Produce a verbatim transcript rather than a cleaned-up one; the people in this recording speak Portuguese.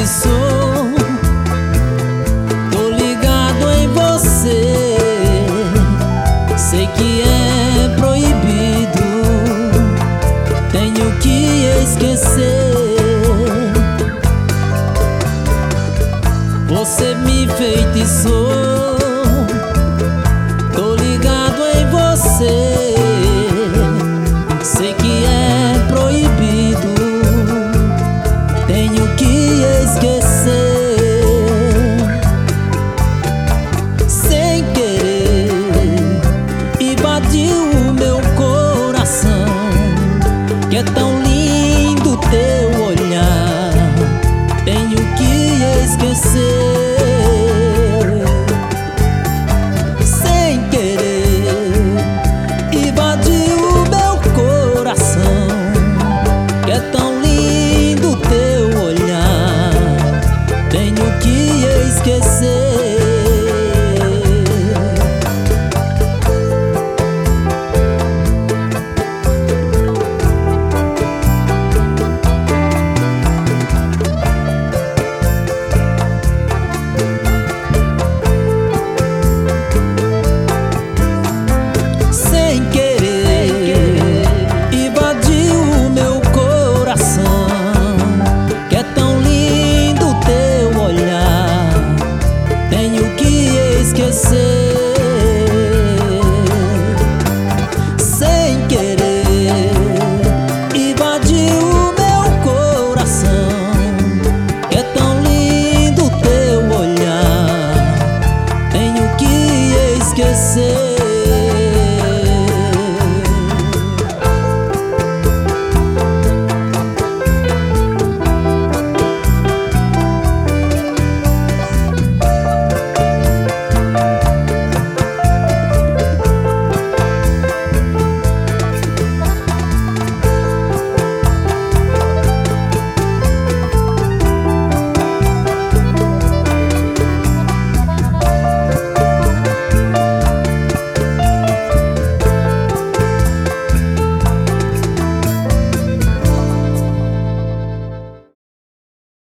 enfeitiçou. Tô ligado em você, sei que é proibido, tenho que esquecer. Você me enfeitiçou. Tô ligado em você, sei que é proibido, tenho que esquecer. Sem querer invadiu o meu coração, que é tão